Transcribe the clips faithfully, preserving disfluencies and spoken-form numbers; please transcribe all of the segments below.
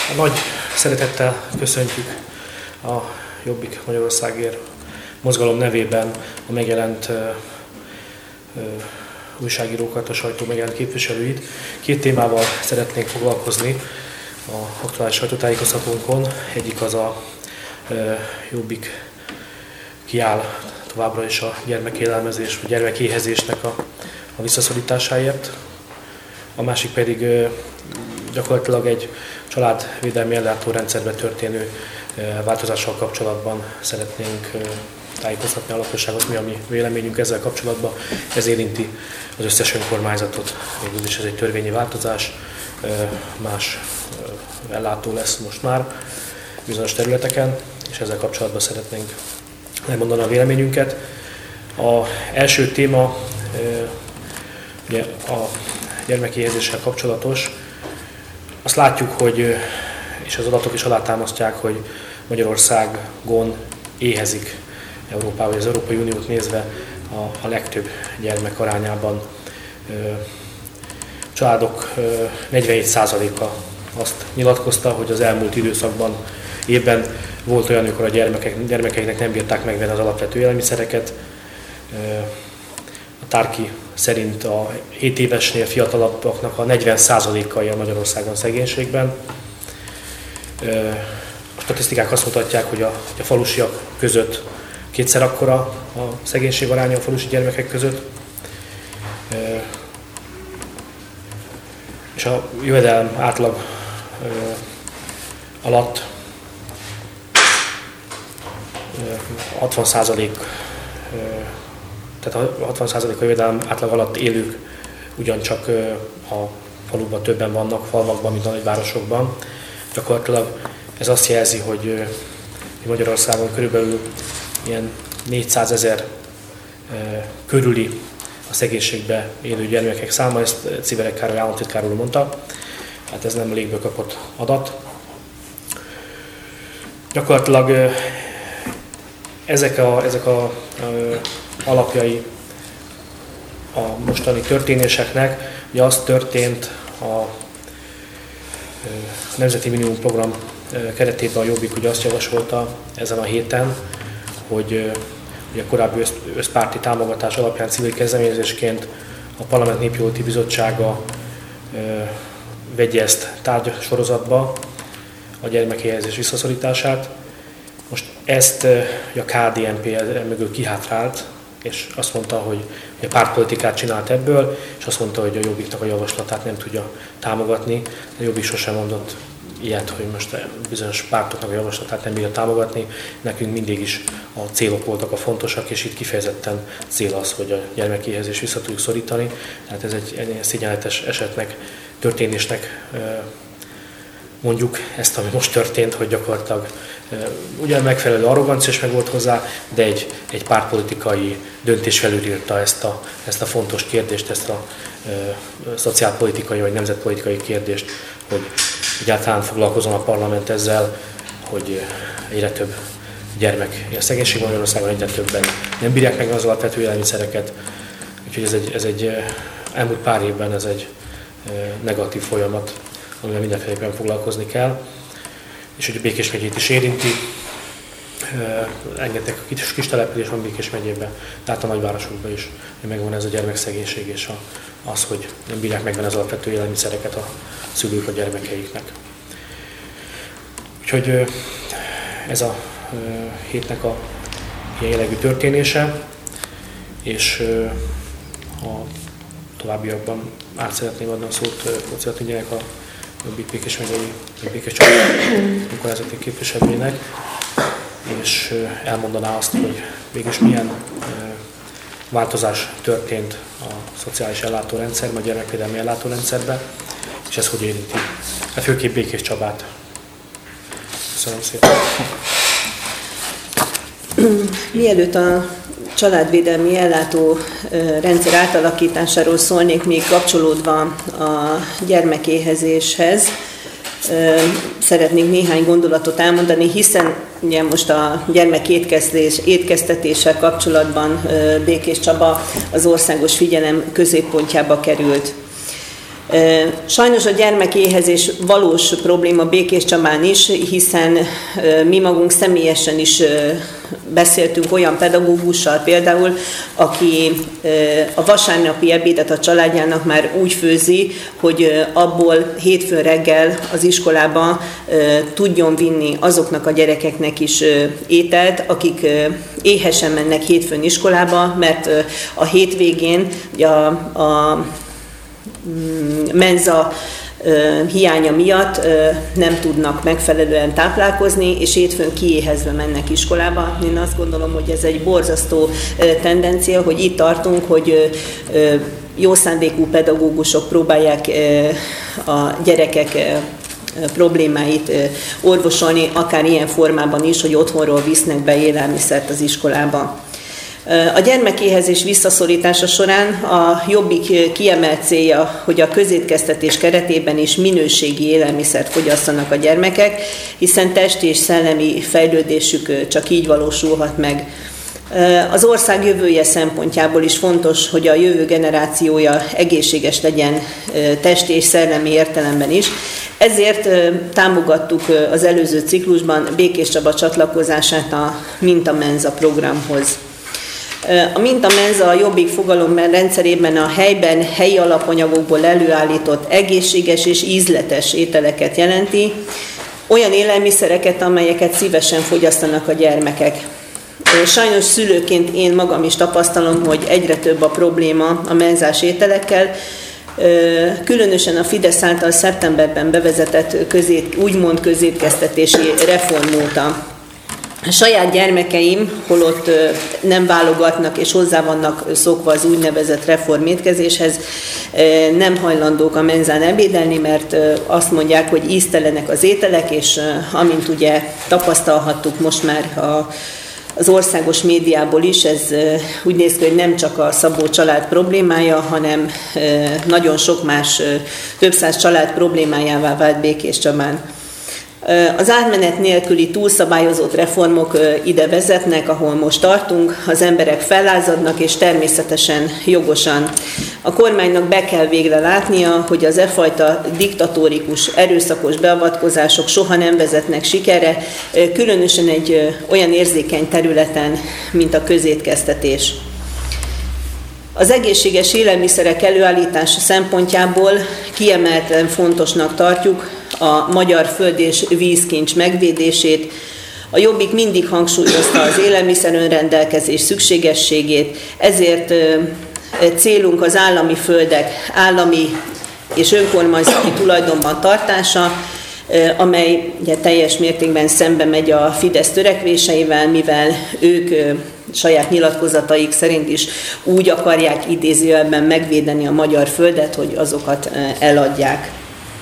Nagy szeretettel köszöntjük a Jobbik Magyarországért mozgalom nevében a megjelent uh, uh, újságírókat, a sajtó megjelent képviselőit. Két témával szeretnénk foglalkozni a aktuális sajtótájékoztatónkon. Egyik az a uh, Jobbik kiáll továbbra is a gyermekélelmezés, vagy gyermekéhezésnek a, a visszaszorításáért. A másik pedig uh, gyakorlatilag egy családvédelmi ellátórendszerbe történő változással kapcsolatban szeretnénk tájékoztatni a lakosságot, mi a mi véleményünk ezzel kapcsolatban. Ez érinti az összes önkormányzatot, végül is ez egy törvényi változás, más ellátó lesz most már bizonyos területeken, és ezzel kapcsolatban szeretnénk elmondani a véleményünket. Az első téma ugye a gyermekéhezéssel kapcsolatos. Azt látjuk, hogy, és az adatok is alátámasztják, hogy Magyarországon éhezik Európában, vagy az Európai Uniót nézve a, a legtöbb gyermek arányában. A családok negyvenhét százaléka azt nyilatkozta, hogy az elmúlt időszakban, évben volt olyan, amikor a gyermekek, gyermekeiknek nem bírták megvenni az alapvető élelmiszereket. A Tárki szerint a hét évesnél fiatalabbaknak a negyven százaléka él Magyarországon szegénységben. A statisztikák azt mutatják, hogy a, a falusiak között kétszer akkora a szegénység aránya a falusi gyermekek között. És a jövedelem átlag alatt hatvan százalék, tehát a hatvan százalék a jövedelem átlag alatt élők ugyancsak a faluban többen vannak, falvakban, mint a nagyvárosokban. Gyakorlatilag ez azt jelzi, hogy Magyarországon körülbelül ilyen négyszázezer körüli a szegénységbe élő gyermekek száma, ezt Civerek Károly államtitkár úr mondta, hát ez nem légből kapott adat. Gyakorlatilag ezek a, ezek a, a alapjai a mostani történéseknek, ugye az történt a Nemzeti Minimum Program keretében a Jobbik ugye azt javasolta ezen a héten, hogy ugye a korábbi összpárti támogatás alapján civil kezdeményezésként a Parlament Népjóléti Bizottsága vegye ezt tárgysorozatba, a gyermekéhezés visszaszorítását. Most ezt a ká dé en pé mögül kihátrált, és azt mondta, hogy a pártpolitikát csinált ebből, és azt mondta, hogy a Jobbiknak a javaslatát nem tudja támogatni. A Jobbik sosem mondott ilyet, hogy most bizonyos pártoknak a javaslatát nem bírja támogatni. Nekünk mindig is a célok voltak a fontosak, és itt kifejezetten cél az, hogy a gyermekéhezést vissza tudjuk szorítani. Tehát ez egy, egy szégyenletes esetnek, történésnek mondjuk ezt, ami most történt, hogy gyakorlatilag ugyan megfelelő arrogancia is meg volt hozzá, de egy, egy pártpolitikai döntés felülírta ezt a, ezt a fontos kérdést, ezt a e, szociálpolitikai vagy nemzetpolitikai kérdést, hogy egyáltalán foglalkozom a parlament ezzel, hogy egyre több gyermek a szegénység Magyarországon, egyre többen nem bírják meg az alapvető élelmiszereket. Úgyhogy ez egy, ez egy elmúlt pár évben ez egy negatív folyamat, amivel mindenféleképpen foglalkozni kell, és hogy a Békés megyét is érinti. Engedtek a kis, kis település van Békés megyében, tehát a nagyvárosokban is, hogy megvan ez a gyermekszegénység és a, az, hogy nem bírják megvenni az alapvető élelmiszereket a szülők a gyermekeiknek. Úgyhogy ez a hétnek a ilyen jellegű történése, és a továbbiakban át szeretném adni a szót Koczi Attilának, a Jobbik Békés megyei, Békés csapat önkormányzati képviselőjének, és elmondaná azt, hogy végülis milyen változás történt a szociális ellátórendszerben, a gyermekvédelmi ellátórendszerben, és ez hogy érinti a főképp Békés Csabát. Köszönöm szépen! Mielőtt a családvédelmi ellátó rendszer átalakításáról szólnék, még kapcsolódva a gyermekéhezéshez, szeretnék néhány gondolatot elmondani, hiszen ugye most a gyermekétkeztés, étkeztetéssel kapcsolatban Békés Csaba az országos figyelem középpontjába került. Sajnos a gyermekéhezés valós probléma Békéscsabán is, hiszen mi magunk személyesen is beszéltünk olyan pedagógussal például, aki a vasárnapi ebédet a családjának már úgy főzi, hogy abból hétfőn reggel az iskolába tudjon vinni azoknak a gyerekeknek is ételt, akik éhesen mennek hétfőn iskolába, mert a hétvégén a, a menza hiánya miatt nem tudnak megfelelően táplálkozni, és hétfőn kiéhezve mennek iskolába. Én azt gondolom, hogy ez egy borzasztó tendencia, hogy itt tartunk, hogy jó szándékú pedagógusok próbálják a gyerekek problémáit orvosolni, akár ilyen formában is, hogy otthonról visznek be élelmiszert az iskolába. A gyermekéhezés visszaszorítása során a Jobbik kiemelt célja, hogy a közétkeztetés keretében is minőségi élelmiszert fogyasszanak a gyermekek, hiszen testi és szellemi fejlődésük csak így valósulhat meg. Az ország jövője szempontjából is fontos, hogy a jövő generációja egészséges legyen testi és szellemi értelemben is. Ezért támogattuk az előző ciklusban Békéscsaba csatlakozását a Mintamenza programhoz. A Mintamenza a Jobbik fogalomrendszerében a helyben, helyi alapanyagokból előállított egészséges és ízletes ételeket jelenti, olyan élelmiszereket, amelyeket szívesen fogyasztanak a gyermekek. Sajnos szülőként én magam is tapasztalom, hogy egyre több a probléma a menzás ételekkel, különösen a Fidesz által szeptemberben bevezetett közét, úgymond közétkeztetési reform óta. A saját gyermekeim, holott nem válogatnak és hozzá vannak szokva az úgynevezett reformétkezéshez, nem hajlandók a menzán ebédelni, mert azt mondják, hogy íztelenek az ételek, és amint ugye tapasztalhattuk most már a az országos médiából is, ez úgy néz ki, hogy nem csak a Szabó család problémája, hanem nagyon sok más, több száz család problémájává vált Békéscsabán. Az átmenet nélküli túlszabályozott reformok ide vezetnek, ahol most tartunk, az emberek fellázadnak, és természetesen jogosan. A kormánynak be kell végre látnia, hogy az e fajta diktatórikus, erőszakos beavatkozások soha nem vezetnek sikerre, különösen egy olyan érzékeny területen, mint a közétkeztetés. Az egészséges élelmiszerek előállítása szempontjából kiemelten fontosnak tartjuk a magyar föld és vízkincs megvédését. A Jobbik mindig hangsúlyozta az élelmiszer önrendelkezés szükségességét, ezért célunk az állami földek állami és önkormányzati tulajdonban tartása, amely ugye teljes mértékben szembe megy a Fidesz törekvéseivel, mivel ők saját nyilatkozataik szerint is úgy akarják idézőjelben megvédeni a magyar földet, hogy azokat eladják.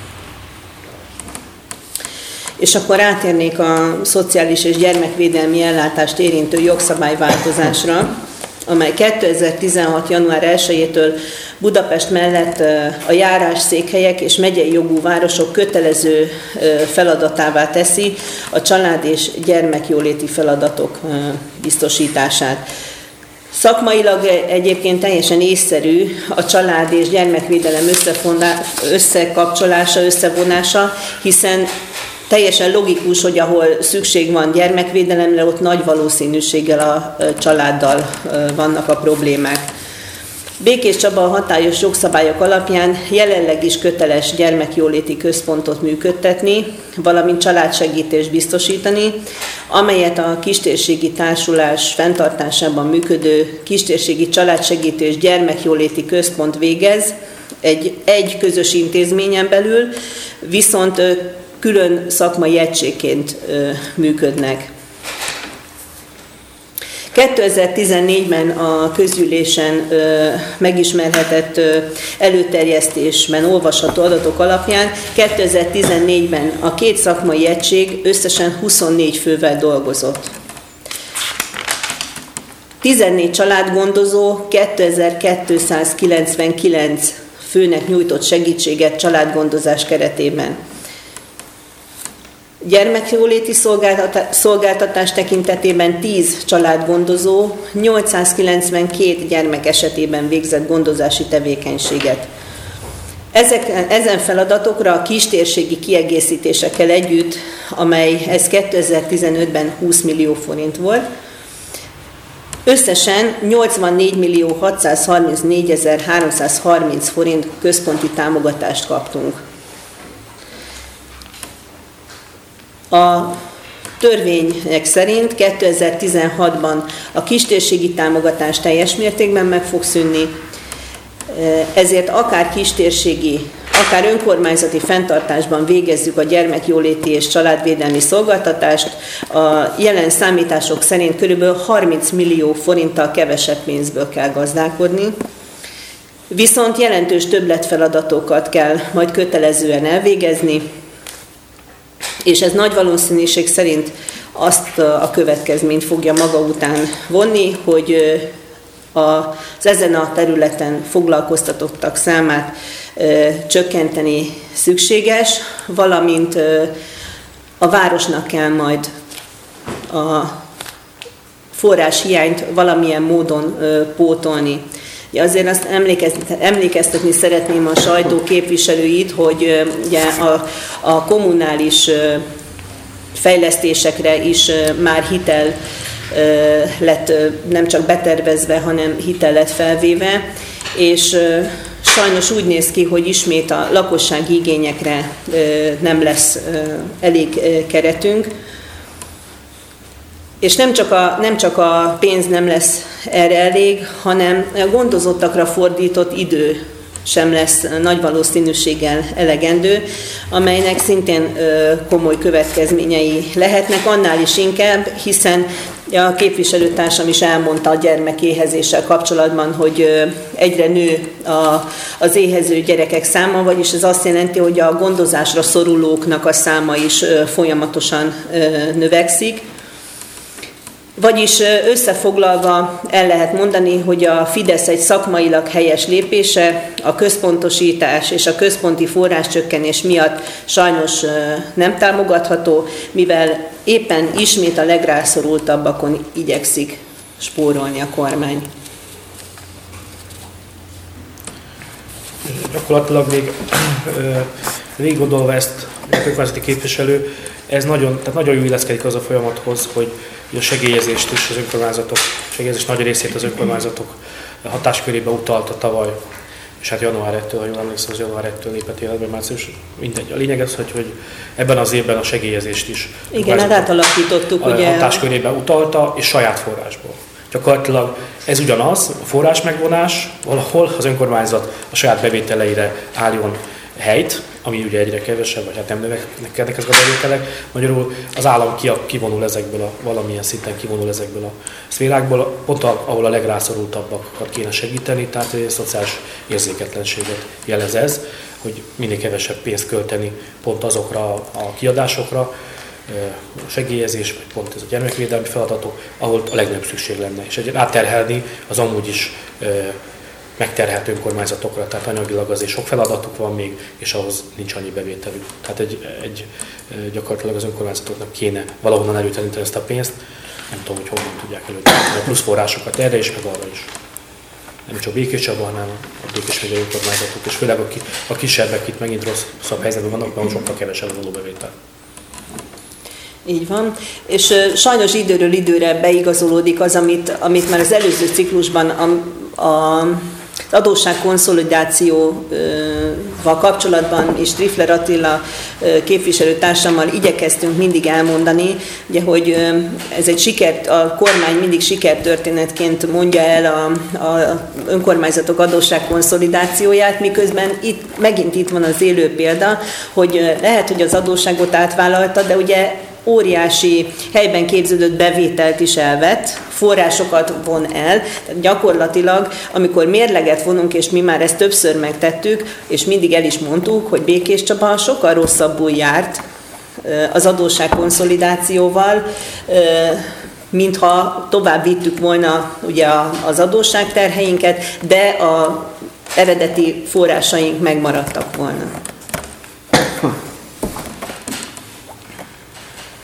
És akkor átérnék a szociális és gyermekvédelmi ellátást érintő jogszabályváltozásra, amely kétezer-tizenhat. január elsejétől Budapest mellett a járásszékhelyek és megyei jogú városok kötelező feladatává teszi a család- és gyermekjóléti feladatok biztosítását. Szakmailag egyébként teljesen észszerű a család- és gyermekvédelem összekapcsolása, összevonása, hiszen teljesen logikus, hogy ahol szükség van gyermekvédelemre, ott nagy valószínűséggel a családdal vannak a problémák. Békéscsaba a hatályos jogszabályok alapján jelenleg is köteles gyermekjóléti központot működtetni, valamint családsegítést biztosítani, amelyet a Kistérségi Társulás fenntartásában működő Kistérségi Családsegítés Gyermekjóléti Központ végez egy, egy közös intézményen belül, viszont külön szakmai egységként működnek. kétezer-tizennégyben a közgyűlésen megismerhetett előterjesztésben olvasható adatok alapján kétezer-tizennégyben a két szakmai egység összesen huszonnégy fővel dolgozott. tizennégy családgondozó kétezer-kétszázkilencvenkilenc főnek nyújtott segítséget családgondozás keretében. Gyermekjóléti szolgáltatás tekintetében tíz családgondozó nyolcszázkilencvenkét gyermek esetében végzett gondozási tevékenységet. Ezek, ezen feladatokra a kistérségi kiegészítésekkel együtt, amely ez kétezer-tizenötben húsz millió forint volt, összesen nyolcvannégy millió hatszázharmincnégyezer-háromszázharminc forint központi támogatást kaptunk. A törvények szerint kétezer-tizenhatban a kistérségi támogatás teljes mértékben meg fog szűnni, ezért akár kistérségi, akár önkormányzati fenntartásban végezzük a gyermekjóléti és családvédelmi szolgáltatást, a jelen számítások szerint kb. harminc millió forinttal kevesebb pénzből kell gazdálkodni, viszont jelentős többletfeladatokat kell majd kötelezően elvégezni, és ez nagy valószínűség szerint azt a következményt fogja maga után vonni, hogy az ezen a területen foglalkoztatottak számát ö, csökkenteni szükséges, valamint ö, a városnak kell majd a forráshiányt valamilyen módon ö, pótolni. Ja, azért azt emlékeztetni szeretném a sajtó képviselőit, hogy ö, ugye a, a kommunális ö, fejlesztésekre is ö, már hitel lett nem csak betervezve, hanem hitel lett felvéve, és sajnos úgy néz ki, hogy ismét a lakossági igényekre nem lesz elég keretünk, és nem csak a, nem csak a pénz nem lesz erre elég, hanem a gondozottakra fordított idő sem lesz nagy valószínűséggel elegendő, amelynek szintén komoly következményei lehetnek, annál is inkább, hiszen a képviselőtársam is elmondta a gyermekéhezéssel kapcsolatban, hogy egyre nő az éhező gyerekek száma, vagyis ez azt jelenti, hogy a gondozásra szorulóknak a száma is folyamatosan növekszik. Vagyis összefoglalva el lehet mondani, hogy a Fidesz egy szakmailag helyes lépése a központosítás és a központi forráscsökkenés miatt sajnos nem támogatható, mivel éppen ismét a legrászorultabbakon igyekszik spórolni a kormány. Gyakorlatilag még végig gondolva ezt a önkormányzati képviselő, ez nagyon, tehát nagyon jó illeszkedik az a folyamathoz, hogy a segélyezést is az önkormányzatok, segélyezés nagy részét az önkormányzatok hatáskörébe utalta tavaly, és hát január elsejétől, ha jól emlékszem, az január elsejétől lépett életbe, március, mindegy. A lényeg az, hogy, hogy ebben az évben a segélyezést is igen, hát átalakítottuk, a ugye hatáskörébe utalta, és saját forrásból. Gyakorlatilag ez ugyanaz, a forrás megvonás, valahol az önkormányzat a saját bevételeire álljon helyt, ami ugye egyre kevesebb, vagy hát nem növekednek ezek a bevételek. Magyarul az állam kivonul ezekből, a, valamilyen szinten kivonul ezekből a szférákból, pont ahol a legrászorultabbakat kéne segíteni, tehát egy szociális érzéketlenséget jelez ez, hogy minél kevesebb pénzt költeni pont azokra a kiadásokra, a segélyezés, vagy pont ez a gyermekvédelmi feladatok, ahol a legnagyobb szükség lenne, és egy átterhelni az amúgy is megterhelt önkormányzatokra, tehát anyagilag azért sok feladatuk van még, és ahhoz nincs annyi bevételük. Tehát egy, egy, gyakorlatilag az önkormányzatoknak kéne valahonnan előteníteni ezt a pénzt, nem tudom, hogy honnan tudják előteníteni a plusz forrásokat erre is, meg arra is. Nem csak Békés Csaba, hanem a Békés megyei önkormányzatok, és főleg a, a kisebbek itt megint rosszabb helyzetben vannak, mert sokkal kevesebb az adóbevétel. Így van, és uh, sajnos időről időre beigazolódik az, amit, amit már az előző ciklusban a, a az adósságkonszolidációval kapcsolatban és Trifler Attila képviselőtársammal igyekeztünk mindig elmondani, ugye, hogy ez egy siker, a kormány mindig sikertörténetként mondja el a, a önkormányzatok adósságkonszolidációját, miközben itt, megint itt van az élő példa, hogy lehet, hogy az adósságot átvállalta, de ugye óriási helyben képződött bevételt is elvett, forrásokat von el, tehát gyakorlatilag, amikor mérleget vonunk, és mi már ezt többször megtettük, és mindig el is mondtuk, hogy Békés Csaba sokkal rosszabbul járt az adósságkonszolidációval, mintha tovább vittük volna ugye az adósságterheinket, de az eredeti forrásaink megmaradtak volna.